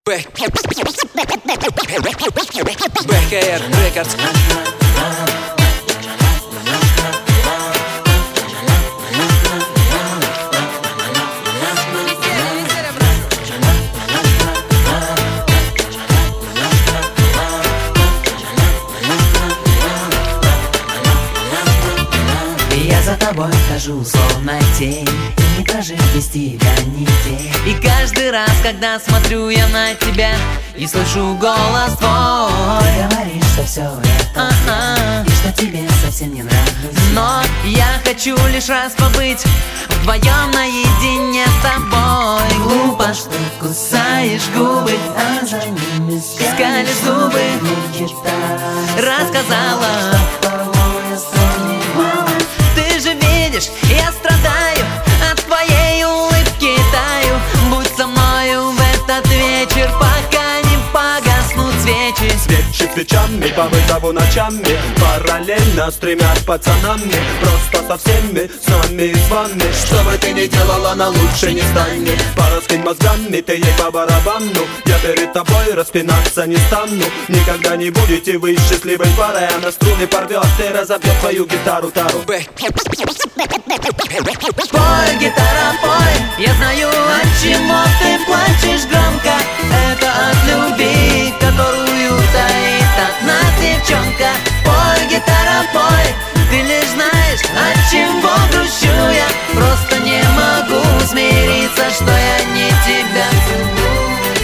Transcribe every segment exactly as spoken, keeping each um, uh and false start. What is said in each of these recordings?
БХР Рекордс. Я за тобой хожу, словно тень, и не прожить без тебя нигде. И каждый раз, когда смотрю я на тебя и слышу голос твой, ты говоришь, что все это ага. И что тебе совсем не нравится. Но я хочу лишь раз побыть вдвоем наедине с тобой. Глупо, что кусаешь губы, а за ними скалишь зубы. Рассказала, я страдаю, от твоей улыбки таю. Будь со мною в этот вечер, пока не погаснут свечи. Свечи свечами по вызову ночами, параллельно с тремя пацанами. Просто со всеми, с нами и с вами. Что бы ты ни делала, на лучше не станет. Пораскинь мозгами, ты ей по барабану. Я перед тобой распинаться не стану. Никогда не будете вы счастливой парой. Она струны порвет и разобьет твою гитару тару. Пой, гитара, пой, я знаю, от чего ты плачешь громко. Это от любви, которую таит от нас девчонка. Пой, гитара, пой, ты лишь знаешь, от чего грущу я. Просто не могу смириться, что я не тебя целую.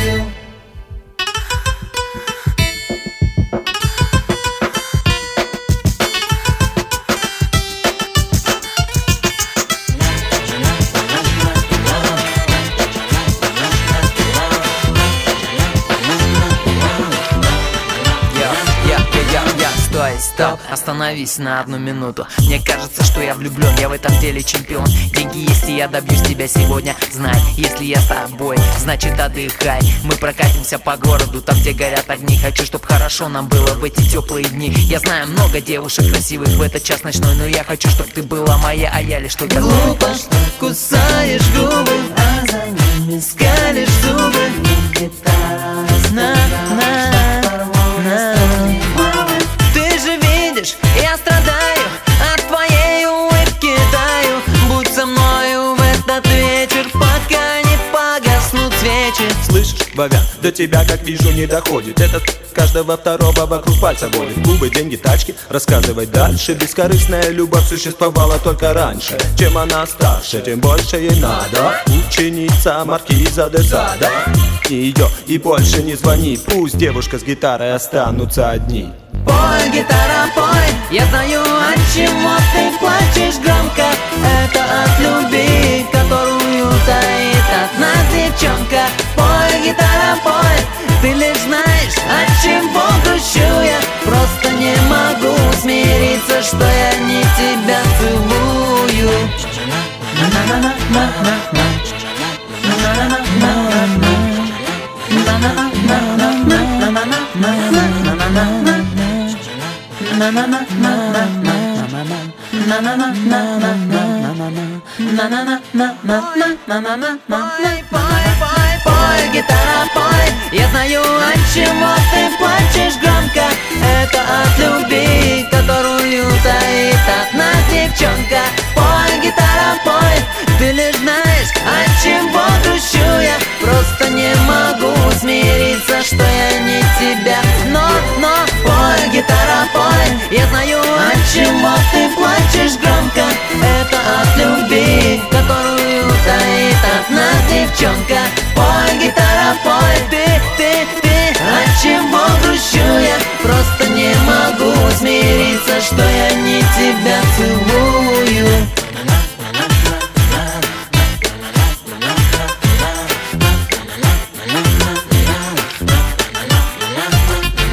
Стоп, остановись на одну минуту. Мне кажется, что я влюблен, я в этом деле чемпион. Деньги есть, и я добьюсь тебя сегодня. Знай, если я с тобой, значит отдыхай. Мы прокатимся по городу, там где горят огни. Хочу, чтоб хорошо нам было в эти теплые дни. Я знаю много девушек красивых в этот час ночной, но я хочу, чтоб ты была моя, а я лишь только твой. Глупо, что кусаешь губы, а за ними скалишь зубы. На, на, на. Я страдаю, от твоей улыбки таю. Будь со мною в этот вечер, пока не погаснут свечи. Слышишь, Вовян, до тебя, как вижу, не доходит. Этот каждого второго вокруг пальца водит. Губы, деньги, тачки, рассказывай дальше. Бескорыстная любовь существовала только раньше. Чем она старше, тем больше ей надо. Ученица маркиза де Сада. Ее и больше не звони. Пусть девушка с гитарой останутся одни. Пой, гитара, пой, я знаю, от чего ты плачешь громко. Это от любви, которую таит от нас девчонка. Пой, гитара, пой, ты лишь знаешь, от чего грущу я. Просто не могу смириться, что я не тебя целую. На на на на на на на на на на на на на на на. Пой, пой, пой, пой, гитара, пой, я знаю, от чего ты плачешь громко. Это от любви, которую таит от нас девчонка. Пой, гитара, пой, ты лишь знаешь, от чего грущу я. Просто не могу смириться, что я не тебя. Но, но, пой, гитара, пой, я знаю,